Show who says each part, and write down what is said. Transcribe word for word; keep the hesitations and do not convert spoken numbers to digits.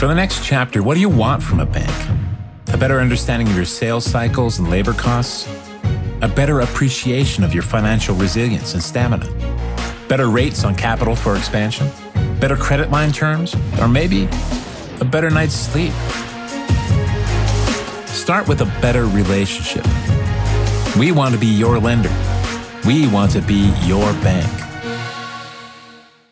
Speaker 1: For the next chapter, what do you want from a bank? A better understanding of your sales cycles and labor costs? A better appreciation of your financial resilience and stamina? Better rates on capital for expansion? Better credit line terms? Or maybe a better night's sleep? Start with a better relationship. We want to be your lender. We want to be your bank.